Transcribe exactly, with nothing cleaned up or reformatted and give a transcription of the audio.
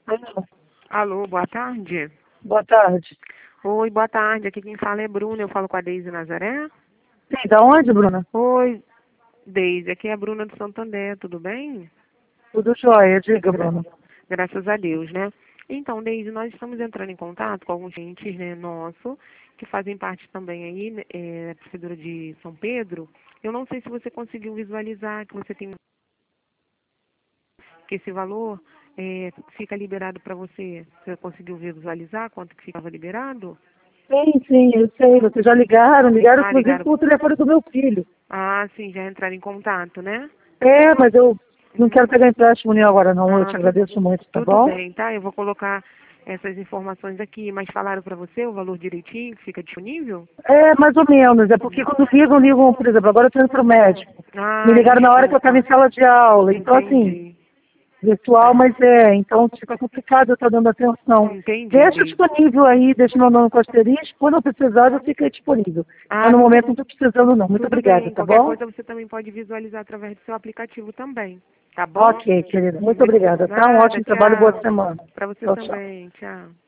Alô, Alô, boa tarde. boa tarde. Oi, boa tarde. Aqui quem fala é Bruna. Eu falo com a Deise Nazaré. Sim, da onde, Bruna? Oi, Deise. Aqui é a Bruna do Santander. Tudo bem? Tudo jóia, diga, Bruna. Graças a Deus, né? Então, Deise, nós estamos entrando em contato com alguns clientes, né, nosso, que fazem parte também aí, né, é, da Prefeitura de São Pedro. Eu não sei se você conseguiu visualizar que você tem que esse valor é, fica liberado para você. Você conseguiu visualizar quanto que ficava liberado? Sim, sim, eu sei. Vocês já ligaram, ligaram Ah, inclusive ligaram. com o telefone do meu filho. Ah, sim, já entraram em contato, né? É, mas eu não quero Uhum. pegar empréstimo nenhum agora, não. Eu Ah, te tudo, agradeço muito, tá tudo bom? bem, tá? Eu vou colocar essas informações aqui, mas falaram para você o valor direitinho que fica disponível? É, mais ou menos. É porque quando ligam, ligam, por exemplo, agora eu estou indo para o médico. Me Ah, ligaram na hora que eu estava desculpa. em sala de aula. Então, assim, Entendi. virtual, Tá. mas é, então fica complicado eu estar dando atenção. Entendi, Deixa Deise. disponível aí, deixa meu nome com asterisco, quando eu precisar eu fico disponível. Mas Ah, no tudo, momento não estou precisando não. Muito tudo obrigada, bem. tá Qualquer bom? coisa você também pode visualizar através do seu aplicativo também. Tá bom? Ok, querida. Muito De obrigada, tá? Um nada, ótimo trabalho e boa tchau. semana. Para você Tchau, tchau. também, tchau.